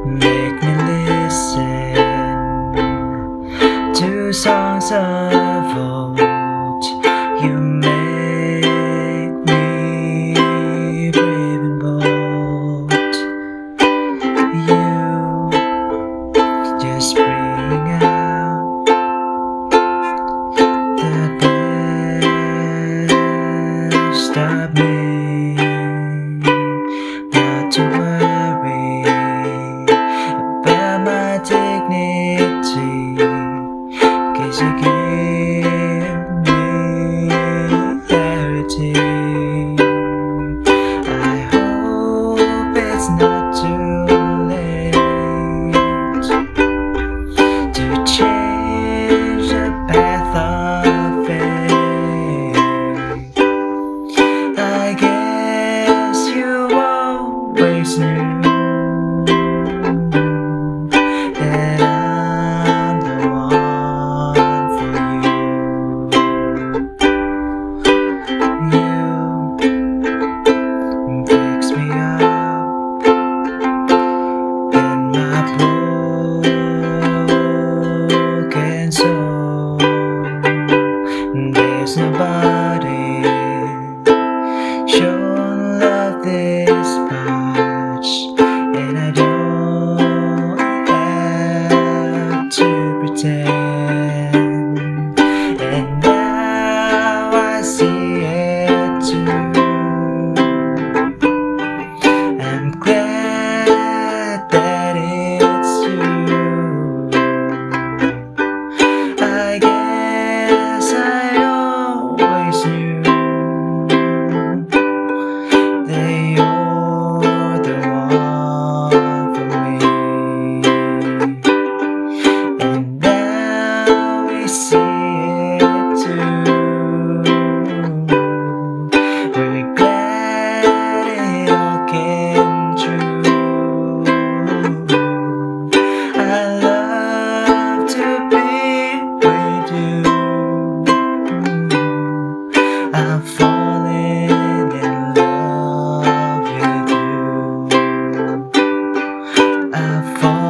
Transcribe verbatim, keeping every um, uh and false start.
Make me listen to songs of old. You make me brave and bold. You just bring out the best of me. Not to worry about my dignity, 'cause you give me clarity. I hope it's not too late to change the path of fate. I guess you always knew that I'm the one for you. You fix me up in my broken soul. There's nobody shown love this much, and I don't have to pretend. And now I see it too. I'm glad that it's you. I guess I always knew that you're the one for me. And now we see it too. We're glad it all came true. I love to be with you. I'm falling in love with you. I'm falling